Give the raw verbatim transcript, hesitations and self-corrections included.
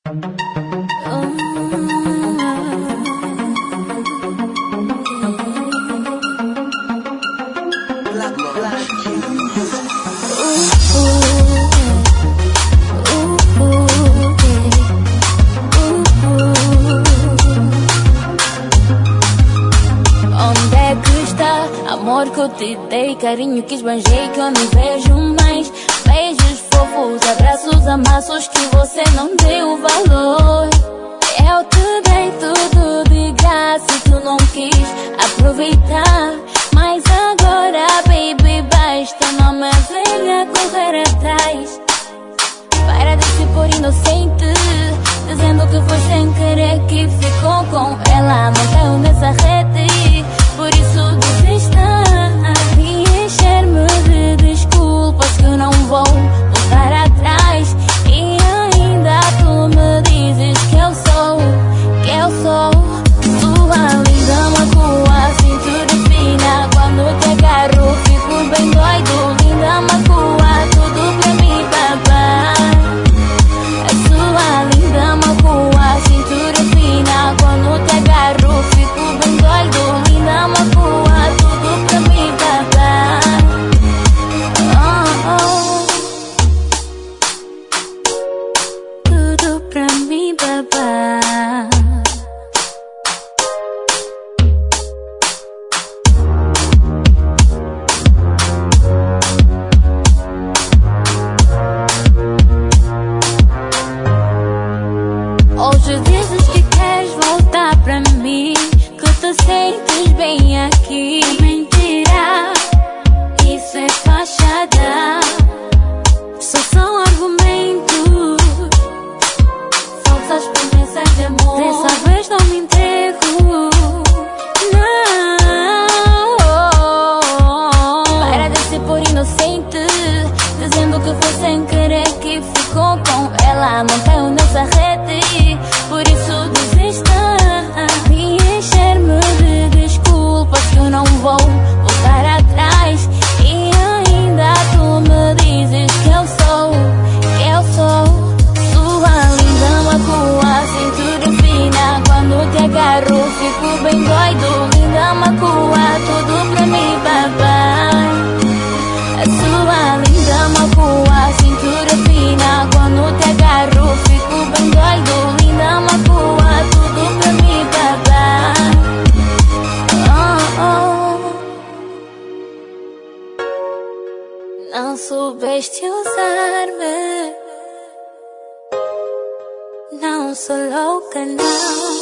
Amor que eu te dei, carinho que esbanjei, que eu não vejo mais. Beijos fofos, abraços, amassos que você não deu valor. Eu te dei tudo de graça e tu não quis aproveitar. Mas agora, baby, basta, não me venha correr atrás. Para de se pôr inocente, dizendo que foi sem querer que ficou com ela. Não caiu nessa rede, por isso desista. E encher-me de desculpas que eu não vou voltar atrás. E ainda tu me dizes que eu sou, que eu sou tua linda macua, cintura fina. Quando te agarro fico bem doido. Linda macua, tudo pra mim, babá. A sua linda macua, cintura fina. Quando te agarro fico bem doido. Linda macua, tudo pra mim, babá. Oh, oh. Tudo pra mim, babá. Hoje dizes que queres voltar pra mim, que te sentes bem aqui. Mentira, isso é fachada, só são argumentos, falsas promessas de amor. Dessa vez não me entrego, não. Para de se pôr inocente, dizendo que foi sem querer que ficou com ela. Não caiu nessa rede, por isso desista. E encher-me de desculpas que eu não vou voltar atrás. E ainda tu me dizes que eu sou, que eu sou sua linda macua, cintura fina. Quando te agarro fico bem doido. Linda macua, tudo pra mim, babá. A sua linda macua, cintura fina. Quando te agarro fico bem doido. Linda macua, tudo pra mim, babá. Oh, oh. Não soubeste usar-me, não sou louca, não.